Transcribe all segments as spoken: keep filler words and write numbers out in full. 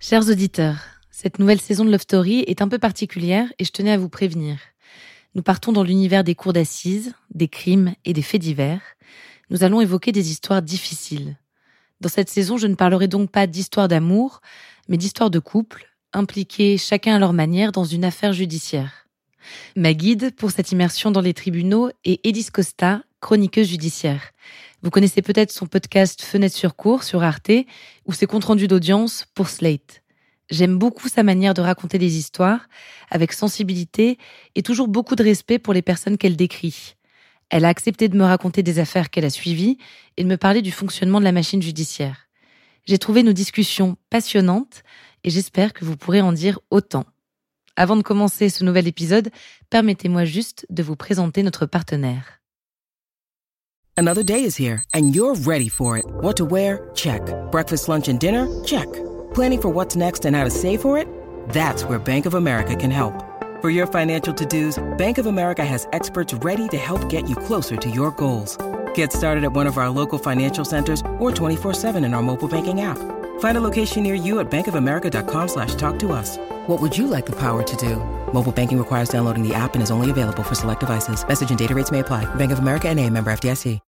Chers auditeurs, cette nouvelle saison de Love Story est un peu particulière et je tenais à vous prévenir. Nous partons dans l'univers des cours d'assises, des crimes et des faits divers. Nous allons évoquer des histoires difficiles. Dans cette saison, je ne parlerai donc pas d'histoire d'amour, mais d'histoire de couple, impliqués chacun à leur manière dans une affaire judiciaire. Ma guide pour cette immersion dans les tribunaux est Élise Costa, chroniqueuse judiciaire. Vous connaissez peut-être son podcast Fenêtre sur cour sur Arte ou ses comptes rendus d'audience pour Slate. J'aime beaucoup sa manière de raconter des histoires, avec sensibilité et toujours beaucoup de respect pour les personnes qu'elle décrit. Elle a accepté de me raconter des affaires qu'elle a suivies et de me parler du fonctionnement de la machine judiciaire. J'ai trouvé nos discussions passionnantes et j'espère que vous pourrez en dire autant. Avant de commencer ce nouvel épisode, permettez-moi juste de vous présenter notre partenaire. Another day is here, and you're ready for it. What to wear? Check. Breakfast, lunch, and dinner? Check. Planning for what's next and how to save for it? That's where Bank of America can help. For your financial to-dos, Bank of America has experts ready to help get you closer to your goals. Get started at one of our local financial centers or twenty-four seven in our mobile banking app. Find a location near you at bankofamerica.com slash talk to us. What would you like the power to do? Mobile banking requires downloading the app and is only available for select devices. Message and data rates may apply. Bank of America N A, member F D I C.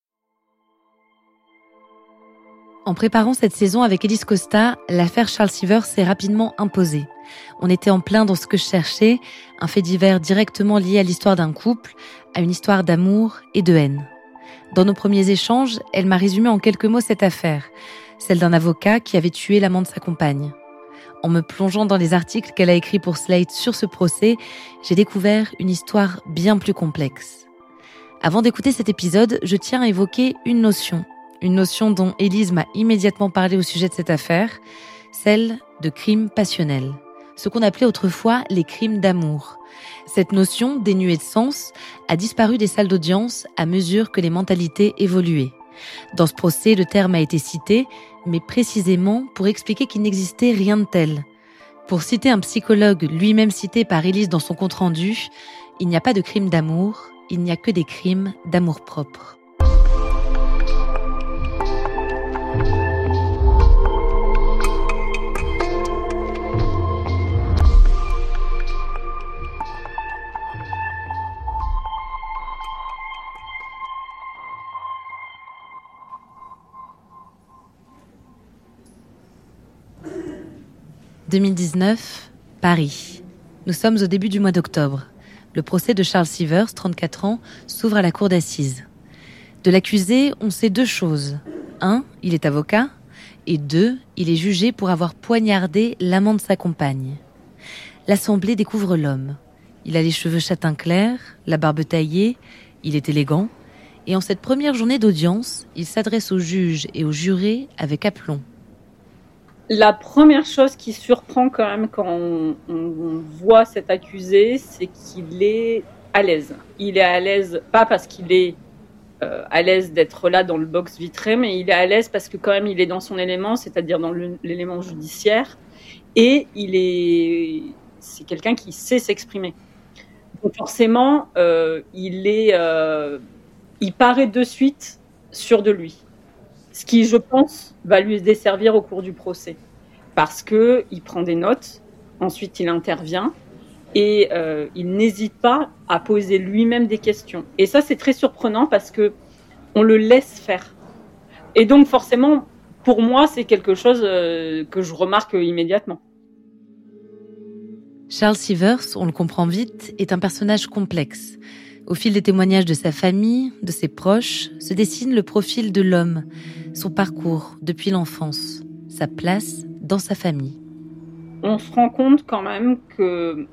En préparant cette saison avec Élise Costa, l'affaire Charles Sivers s'est rapidement imposée. On était en plein dans ce que je cherchais, un fait divers directement lié à l'histoire d'un couple, à une histoire d'amour et de haine. Dans nos premiers échanges, elle m'a résumé en quelques mots cette affaire, celle d'un avocat qui avait tué l'amant de sa compagne. En me plongeant dans les articles qu'elle a écrits pour Slate sur ce procès, j'ai découvert une histoire bien plus complexe. Avant d'écouter cet épisode, je tiens à évoquer une notion. Une notion dont Élise m'a immédiatement parlé au sujet de cette affaire, celle de crime passionnel. Ce qu'on appelait autrefois les crimes d'amour. Cette notion, dénuée de sens, a disparu des salles d'audience à mesure que les mentalités évoluaient. Dans ce procès, le terme a été cité, mais précisément pour expliquer qu'il n'existait rien de tel. Pour citer un psychologue lui-même cité par Élise dans son compte-rendu, il n'y a pas de crime d'amour, il n'y a que des crimes d'amour-propre. deux mille dix-neuf, Paris. Nous sommes au début du mois d'octobre. Le procès de Charles Sivers, trente-quatre ans, s'ouvre à la cour d'assises. De l'accusé, on sait deux choses. Un, il est avocat. Et deux, il est jugé pour avoir poignardé l'amant de sa compagne. L'assemblée découvre l'homme. Il a les cheveux châtain clair, la barbe taillée, il est élégant. Et en cette première journée d'audience, il s'adresse aux juges et aux jurés avec aplomb. La première chose qui surprend quand même quand on, on, on voit cet accusé, c'est qu'il est à l'aise. Il est à l'aise, pas parce qu'il est euh, à l'aise d'être là dans le box vitré, mais il est à l'aise parce que quand même il est dans son élément, c'est-à-dire dans le, l'élément judiciaire, et il est, c'est quelqu'un qui sait s'exprimer. Donc forcément, euh, il est, euh, il paraît de suite sûr de lui. Ce qui, je pense, va lui desservir au cours du procès. Parce qu'il prend des notes, ensuite il intervient, et euh, il n'hésite pas à poser lui-même des questions. Et ça, c'est très surprenant parce qu'on le laisse faire. Et donc, forcément, pour moi, c'est quelque chose euh, que je remarque immédiatement. Charles Sivers, on le comprend vite, est un personnage complexe. Au fil des témoignages de sa famille, de ses proches, se dessine le profil de l'homme, son parcours depuis l'enfance, sa place dans sa famille. On se rend compte quand même qu'il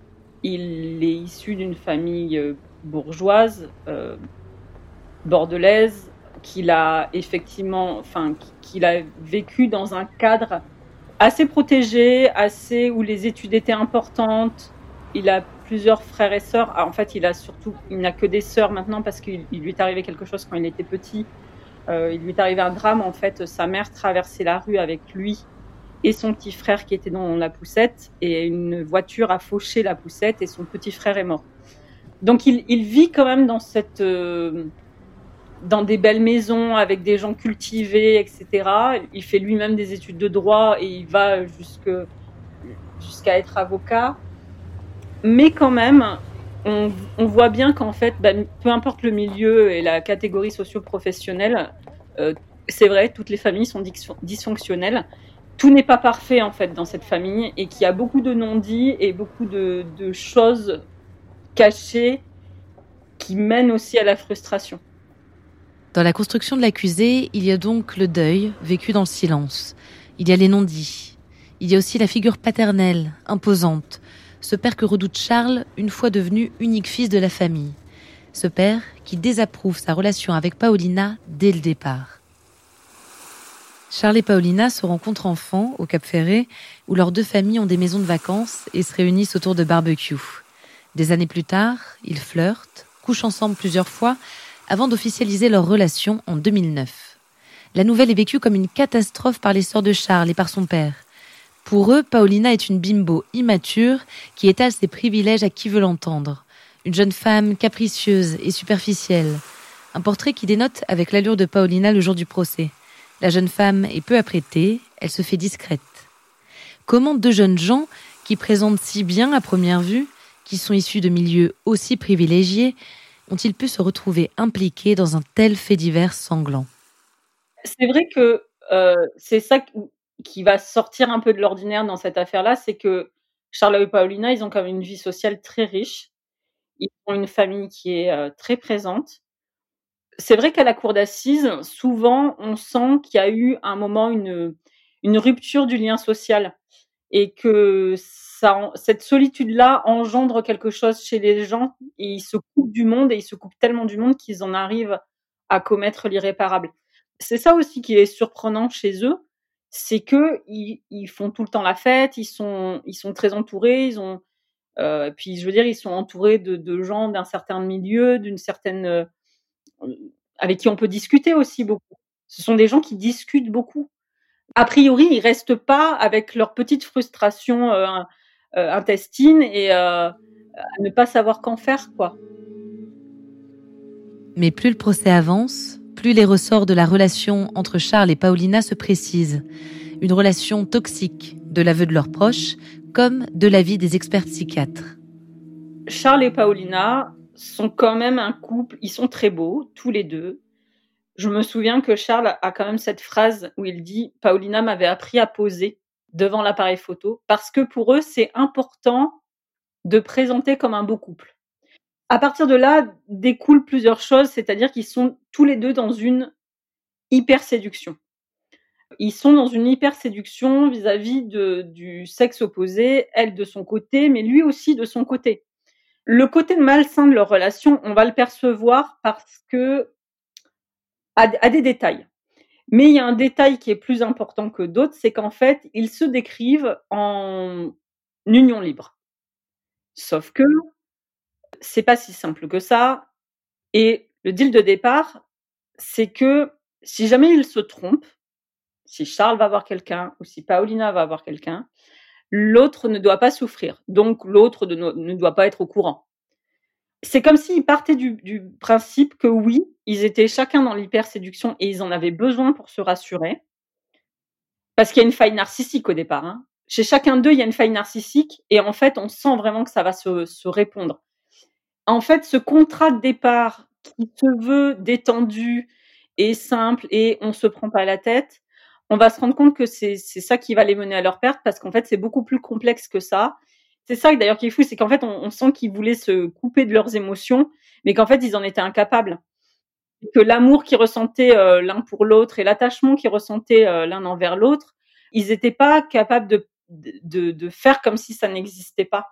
est issu d'une famille bourgeoise, euh, bordelaise, qu'il a effectivement, enfin, qu'il a vécu dans un cadre assez protégé, assez où les études étaient importantes. Il a plusieurs frères et sœurs. Ah, en fait, il a surtout, il n'a que des sœurs maintenant parce qu'il il lui est arrivé quelque chose quand il était petit. Euh, il lui est arrivé un drame. En fait, sa mère traversait la rue avec lui et son petit frère qui était dans la poussette, et une voiture a fauché la poussette et son petit frère est mort. Donc, il, il vit quand même dans cette, euh, dans des belles maisons avec des gens cultivés, et cetera. Il fait lui-même des études de droit et il va jusque, jusqu'à être avocat. Mais quand même, on, on voit bien qu'en fait, bah, peu importe le milieu et la catégorie socio-professionnelle, euh, c'est vrai, toutes les familles sont dysfonctionnelles. Tout n'est pas parfait en fait dans cette famille et qu'il y a beaucoup de non-dits et beaucoup de, de choses cachées qui mènent aussi à la frustration. Dans la construction de l'accusé, il y a donc le deuil vécu dans le silence. Il y a les non-dits. Il y a aussi la figure paternelle, imposante. Ce père que redoute Charles, une fois devenu unique fils de la famille. Ce père qui désapprouve sa relation avec Paulina dès le départ. Charles et Paulina se rencontrent enfants au Cap Ferret, où leurs deux familles ont des maisons de vacances et se réunissent autour de barbecue. Des années plus tard, ils flirtent, couchent ensemble plusieurs fois, avant d'officialiser leur relation en deux mille neuf. La nouvelle est vécue comme une catastrophe par les sœurs de Charles et par son père. Pour eux, Paulina est une bimbo immature qui étale ses privilèges à qui veut l'entendre. Une jeune femme capricieuse et superficielle. Un portrait qui dénote avec l'allure de Paulina le jour du procès. La jeune femme est peu apprêtée, elle se fait discrète. Comment deux jeunes gens, qui présentent si bien à première vue, qui sont issus de milieux aussi privilégiés, ont-ils pu se retrouver impliqués dans un tel fait divers sanglant ? C'est vrai que euh, c'est ça qui va sortir un peu de l'ordinaire dans cette affaire-là, c'est que Charles et Paulina, ils ont quand même une vie sociale très riche. Ils ont une famille qui est euh, très présente. C'est vrai qu'à la cour d'assises, souvent, on sent qu'il y a eu un moment une, une rupture du lien social et que ça, cette solitude-là engendre quelque chose chez les gens et ils se coupent du monde et ils se coupent tellement du monde qu'ils en arrivent à commettre l'irréparable. C'est ça aussi qui est surprenant chez eux, c'est que ils, ils font tout le temps la fête, ils sont, ils sont très entourés, ils ont, euh, puis je veux dire, ils sont entourés de, de gens d'un certain milieu, d'une certaine, euh, avec qui on peut discuter aussi beaucoup. Ce sont des gens qui discutent beaucoup. A priori, ils restent pas avec leur petite frustration euh, euh, intestine et euh, à ne pas savoir qu'en faire, quoi. Mais plus le procès avance, plus les ressorts de la relation entre Charles et Paulina se précisent. Une relation toxique, de l'aveu de leurs proches, comme de l'avis des experts psychiatres. Charles et Paulina sont quand même un couple, ils sont très beaux, tous les deux. Je me souviens que Charles a quand même cette phrase où il dit « Paulina m'avait appris à poser devant l'appareil photo » parce que pour eux, c'est important de présenter comme un beau couple. À partir de là, découlent plusieurs choses, c'est-à-dire qu'ils sont tous les deux dans une hyper-séduction. Ils sont dans une hyper-séduction vis-à-vis de, du sexe opposé, elle de son côté, mais lui aussi de son côté. Le côté malsain de leur relation, on va le percevoir parce que à, à des détails. Mais il y a un détail qui est plus important que d'autres, c'est qu'en fait, ils se décrivent en union libre. Sauf que c'est pas si simple que ça. Et le deal de départ, c'est que si jamais ils se trompent, si Charles va voir quelqu'un ou si Paulina va voir quelqu'un, l'autre ne doit pas souffrir. Donc l'autre ne, ne doit pas être au courant. C'est comme s'ils partaient du, du principe que oui, ils étaient chacun dans l'hyperséduction et ils en avaient besoin pour se rassurer. Parce qu'il y a une faille narcissique au départ. Hein. Chez chacun d'eux, il y a une faille narcissique et en fait, on sent vraiment que ça va se, se répondre. En fait, ce contrat de départ qui se veut détendu et simple et on se prend pas la tête, on va se rendre compte que c'est, c'est ça qui va les mener à leur perte parce qu'en fait, c'est beaucoup plus complexe que ça. C'est ça d'ailleurs qui est fou, c'est qu'en fait, on, on sent qu'ils voulaient se couper de leurs émotions, mais qu'en fait, ils en étaient incapables. Et que l'amour qu'ils ressentaient euh, l'un pour l'autre et l'attachement qu'ils ressentaient euh, l'un envers l'autre, ils n'étaient pas capables de, de, de faire comme si ça n'existait pas.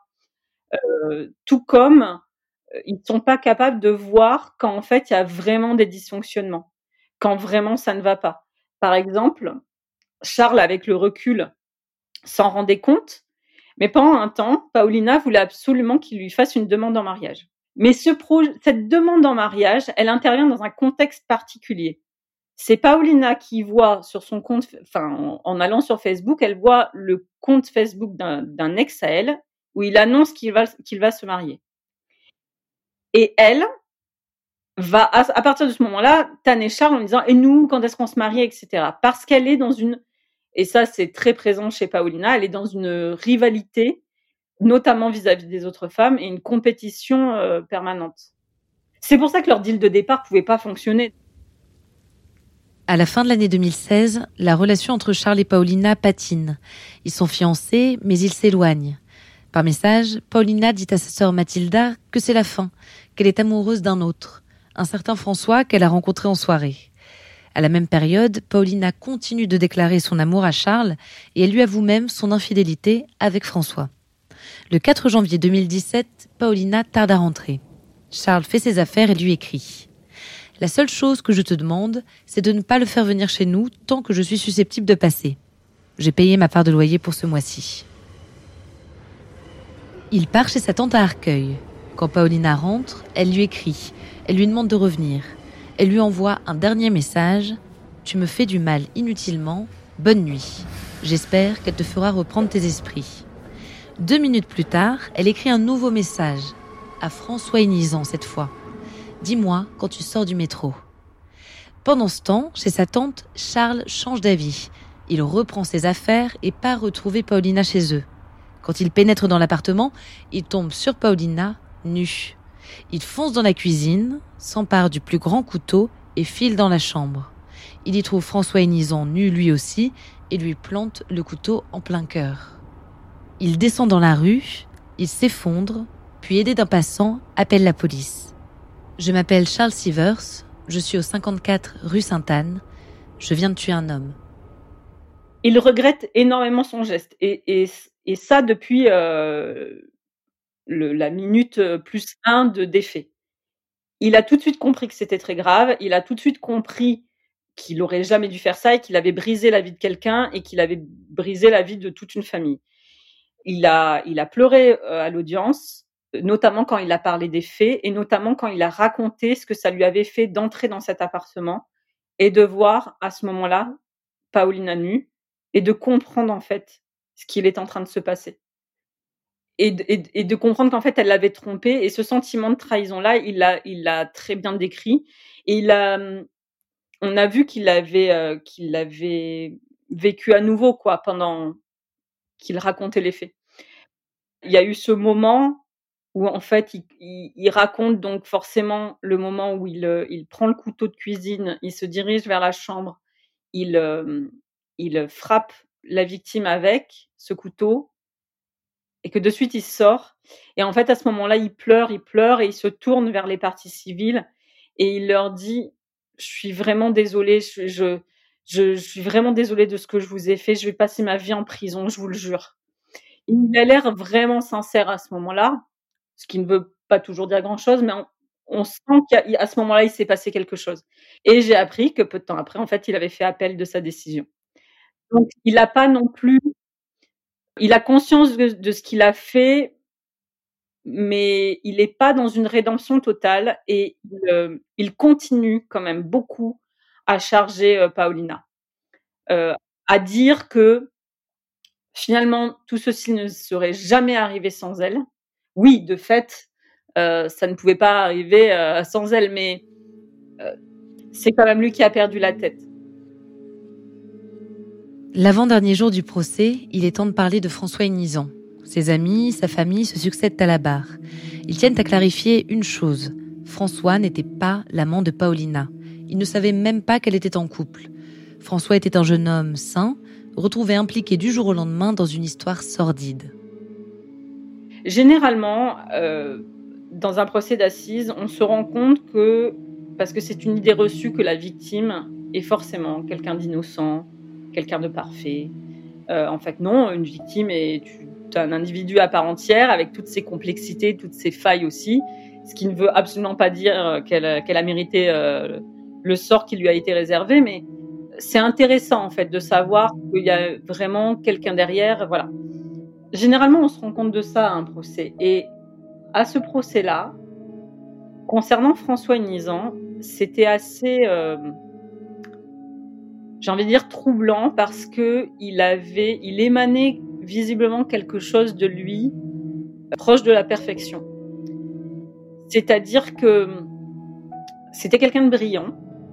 Euh, tout comme ils ne sont pas capables de voir quand en fait il y a vraiment des dysfonctionnements, quand vraiment ça ne va pas. Par exemple, Charles, avec le recul, s'en rendait compte, mais pendant un temps, Paulina voulait absolument qu'il lui fasse une demande en mariage. Mais ce pro- cette demande en mariage, elle intervient dans un contexte particulier. C'est Paulina qui voit sur son compte, enfin, en, en allant sur Facebook, elle voit le compte Facebook d'un, d'un ex à elle, où il annonce qu'il va, qu'il va se marier. Et elle va, à, à partir de ce moment-là, tanner Charles en disant « Et nous, quand est-ce qu'on se marie ?» et cetera. Parce qu'elle est dans une... Et ça, c'est très présent chez Paulina. Elle est dans une rivalité, notamment vis-à-vis des autres femmes, et une compétition euh, permanente. C'est pour ça que leur deal de départ pouvait pas fonctionner. À la fin de l'année deux mille seize, la relation entre Charles et Paulina patine. Ils sont fiancés, mais ils s'éloignent. Par message, Paulina dit à sa sœur Mathilda que c'est la fin, qu'elle est amoureuse d'un autre, un certain François qu'elle a rencontré en soirée. À la même période, Paulina continue de déclarer son amour à Charles et elle lui avoue même son infidélité avec François. Le quatre janvier deux mille dix-sept, Paulina tarde à rentrer. Charles fait ses affaires et lui écrit « La seule chose que je te demande, c'est de ne pas le faire venir chez nous tant que je suis susceptible de passer. J'ai payé ma part de loyer pour ce mois-ci. » Il part chez sa tante à Arcueil. Quand Paulina rentre, elle lui écrit. Elle lui demande de revenir. Elle lui envoie un dernier message. « Tu me fais du mal inutilement. Bonne nuit. J'espère qu'elle te fera reprendre tes esprits. » Deux minutes plus tard, elle écrit un nouveau message. À François Inizan cette fois. « Dis-moi quand tu sors du métro. » Pendant ce temps, chez sa tante, Charles change d'avis. Il reprend ses affaires et part retrouver Paulina chez eux. Quand il pénètre dans l'appartement, il tombe sur Paulina, nue. Il fonce dans la cuisine, s'empare du plus grand couteau et file dans la chambre. Il y trouve François Inizan nu lui aussi et lui plante le couteau en plein cœur. Il descend dans la rue, il s'effondre, puis aidé d'un passant, appelle la police. « Je m'appelle Charles Sivers, je suis au cinquante-quatre rue Sainte-Anne, je viens de tuer un homme. » Il regrette énormément son geste et, et, et ça depuis euh, le, la minute plus un de défait. Il a tout de suite compris que c'était très grave, il a tout de suite compris qu'il aurait jamais dû faire ça et qu'il avait brisé la vie de quelqu'un et qu'il avait brisé la vie de toute une famille. Il a, il a pleuré euh, à l'audience, notamment quand il a parlé des faits et notamment quand il a raconté ce que ça lui avait fait d'entrer dans cet appartement et de voir à ce moment-là Paulina nue et de comprendre en fait ce qu'il est en train de se passer. Et de, et, et de comprendre qu'en fait elle l'avait trompé et ce sentiment de trahison là, il l'a, il l'a très bien décrit et il a, on a vu qu'il avait, euh, qu'il l'avait vécu à nouveau quoi pendant qu'il racontait les faits. Il y a eu ce moment où en fait il, il, il raconte donc forcément le moment où il, il prend le couteau de cuisine, il se dirige vers la chambre, il, euh, il frappe la victime avec ce couteau et que de suite il sort. Et en fait à ce moment-là il pleure, il pleure et il se tourne vers les parties civiles et il leur dit « Je suis vraiment désolé, je, je, je, je suis vraiment désolé de ce que je vous ai fait, je vais passer ma vie en prison, je vous le jure. » Il a l'air vraiment sincère à ce moment-là, ce qui ne veut pas toujours dire grand-chose, mais on, on sent qu'à ce moment-là, il s'est passé quelque chose. Et j'ai appris que peu de temps après, en fait, il avait fait appel de sa décision. Donc, il n'a pas non plus... Il a conscience de, de ce qu'il a fait, mais il n'est pas dans une rédemption totale et il, euh, il continue quand même beaucoup à charger euh, Paulina, euh, à dire que finalement, tout ceci ne serait jamais arrivé sans elle. Oui, de fait, euh, ça ne pouvait pas arriver euh, sans elle, mais euh, c'est quand même lui qui a perdu la tête. L'avant-dernier jour du procès, il est temps de parler de François Inizan. Ses amis, sa famille se succèdent à la barre. Ils tiennent à clarifier une chose. François n'était pas l'amant de Paulina. Il ne savait même pas qu'elle était en couple. François était un jeune homme sain, retrouvé impliqué du jour au lendemain dans une histoire sordide. Généralement, euh, dans un procès d'assises, on se rend compte que, parce que c'est une idée reçue que la victime est forcément quelqu'un d'innocent, quelqu'un de parfait. Euh, en fait, non, une victime est un individu à part entière, avec toutes ses complexités, toutes ses failles aussi, ce qui ne veut absolument pas dire qu'elle, qu'elle a mérité euh, le sort qui lui a été réservé, mais c'est intéressant en fait de savoir qu'il y a vraiment quelqu'un derrière, voilà. Généralement, on se rend compte de ça à un procès. Et à ce procès-là, concernant François Inizan, c'était assez, euh, j'ai envie de dire, troublant parce que il avait, il émanait visiblement quelque chose de lui proche de la perfection. C'est-à-dire que C'était quelqu'un de brillant.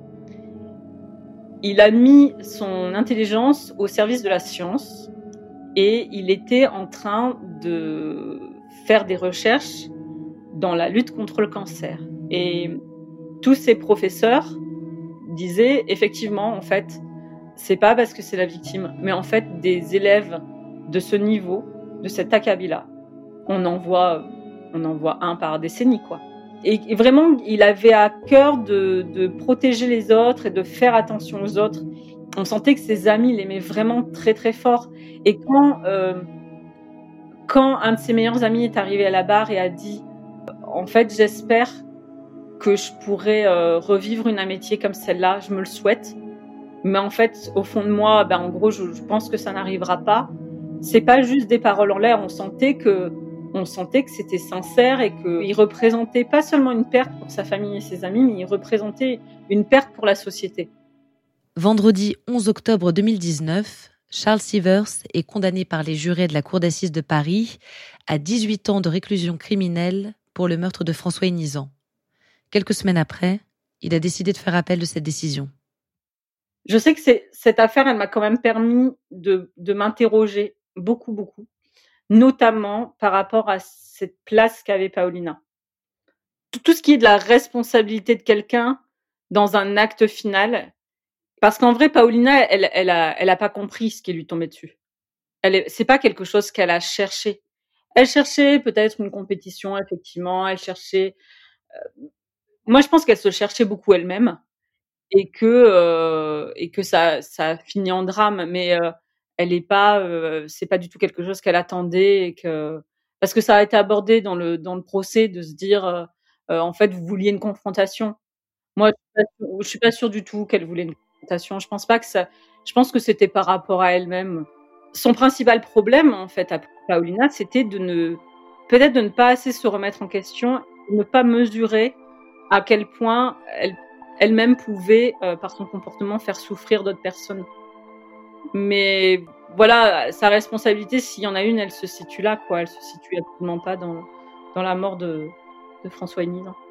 Il a mis son intelligence au service de la science et il était en train de faire des recherches dans la lutte contre le cancer. Et tous ses professeurs disaient effectivement, en fait, c'est pas parce que c'est la victime, mais en fait, des élèves de ce niveau, de cet acabit-là, on en voit, on en voit un par décennie, quoi. Et, et vraiment, il avait à cœur de, de protéger les autres et de faire attention aux autres. On sentait que ses amis l'aimaient vraiment très très fort. Et quand, euh, quand un de ses meilleurs amis est arrivé à la barre et a dit « En fait, j'espère que je pourrais euh, revivre une amitié comme celle-là, je me le souhaite. Mais en fait, au fond de moi, ben, en gros, je, je pense que ça n'arrivera pas. » C'est pas juste des paroles en l'air, on sentait que On sentait que c'était sincère et qu'il représentait pas seulement une perte pour sa famille et ses amis, mais il représentait une perte pour la société. Vendredi onze octobre deux mille dix-neuf, Charles Sievers est condamné par les jurés de la Cour d'assises de Paris à dix-huit ans de réclusion criminelle pour le meurtre de François Inizan. Quelques semaines après, il a décidé de faire appel de cette décision. Je sais que c'est, cette affaire, elle m'a quand même permis de, de m'interroger beaucoup, beaucoup. Notamment par rapport à cette place qu'avait Paulina. Tout, tout ce qui est de la responsabilité de quelqu'un dans un acte final, parce qu'en vrai, Paulina, elle, elle a, elle a pas compris ce qui lui tombait dessus. Elle est, c'est pas quelque chose qu'elle a cherché. Elle cherchait peut-être une compétition, effectivement. Elle cherchait. Euh, moi, je pense qu'elle se cherchait beaucoup elle-même et que euh, et que ça, ça a fini en drame, mais. Euh, Elle est pas, euh, c'est pas du tout quelque chose qu'elle attendait et que parce que ça a été abordé dans le dans le procès de se dire, euh, euh, en fait, vous vouliez une confrontation. Moi, je suis pas sûre, je suis pas sûre du tout qu'elle voulait une confrontation. Je pense pas que ça. Je pense que c'était par rapport à elle-même. Son principal problème, en fait, à Paulina, c'était de ne peut-être de ne pas assez se remettre en question, de ne pas mesurer à quel point elle elle-même pouvait, euh, par son comportement, faire souffrir d'autres personnes. Mais voilà, sa responsabilité, s'il y en a une, elle se situe là, quoi. Elle se situe absolument pas dans, dans la mort de, de François Inizan.